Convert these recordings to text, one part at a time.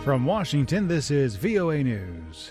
From Washington, this is VOA News.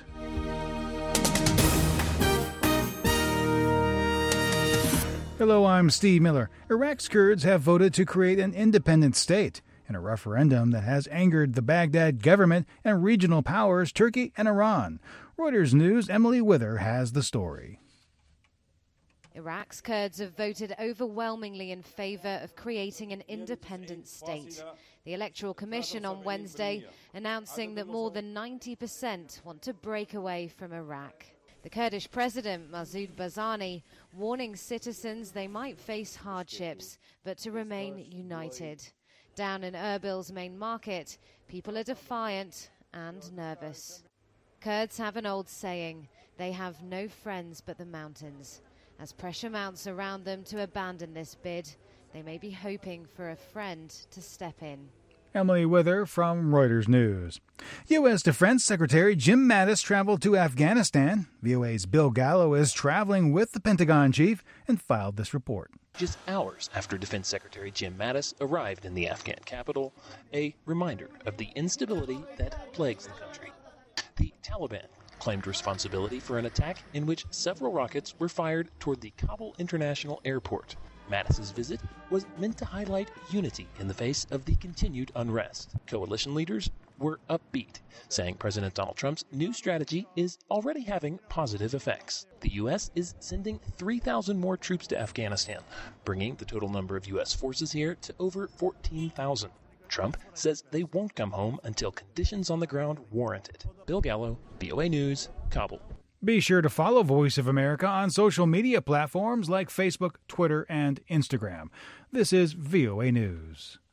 Hello, I'm Steve Miller. Iraq's Kurds have voted to create an independent state in a referendum that has angered the Baghdad government and regional powers Turkey and Iran. Reuters News' Emily Wither has the story. Iraq's Kurds have voted overwhelmingly in favor of creating an independent state. The Electoral Commission on Wednesday announcing that more than 90% want to break away from Iraq. The Kurdish president, Masoud Barzani, warning citizens they might face hardships, but to remain united. Down in Erbil's main market, people are defiant and nervous. Kurds have an old saying, they have no friends but the mountains. As pressure mounts around them to abandon this bid, they may be hoping for a friend to step in. Emily Wither from Reuters News. U.S. Defense Secretary Jim Mattis traveled to Afghanistan. VOA's Bill Gallo is traveling with the Pentagon chief and filed this report. Just hours after Defense Secretary Jim Mattis arrived in the Afghan capital, a reminder of the instability that plagues the country. The Taliban claimed responsibility for an attack in which several rockets were fired toward the Kabul International Airport. Mattis's visit was meant to highlight unity in the face of the continued unrest. Coalition leaders were upbeat, saying President Donald Trump's new strategy is already having positive effects. The U.S. is sending 3,000 more troops to Afghanistan, bringing the total number of U.S. forces here to over 14,000. Trump says they won't come home until conditions on the ground warrant it. Bill Gallo, VOA News, Kabul. Be sure to follow Voice of America on social media platforms like Facebook, Twitter, and Instagram. This is VOA News.